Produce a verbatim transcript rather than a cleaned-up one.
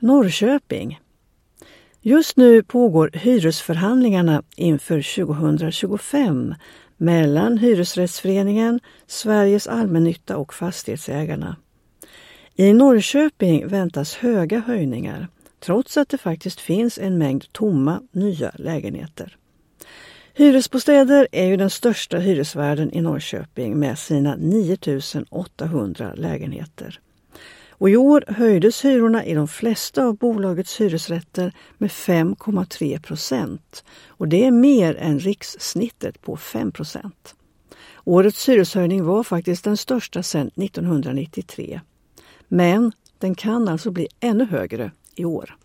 Norrköping. Just nu pågår hyresförhandlingarna inför tjugohundratjugofem mellan Hyresrättsföreningen, Sveriges allmännytta och fastighetsägarna. I Norrköping väntas höga höjningar, trots att det faktiskt finns en mängd tomma nya lägenheter. Hyresbostäder är ju den största hyresvärden i Norrköping med sina nio tusen åttahundra lägenheter. Och i år höjdes hyrorna i de flesta av bolagets hyresrätter med fem komma tre procent. Och det är mer än rikssnittet på fem procent. Årets hyreshöjning var faktiskt den största sedan nittonhundranittiotre. Men den kan alltså bli ännu högre i år.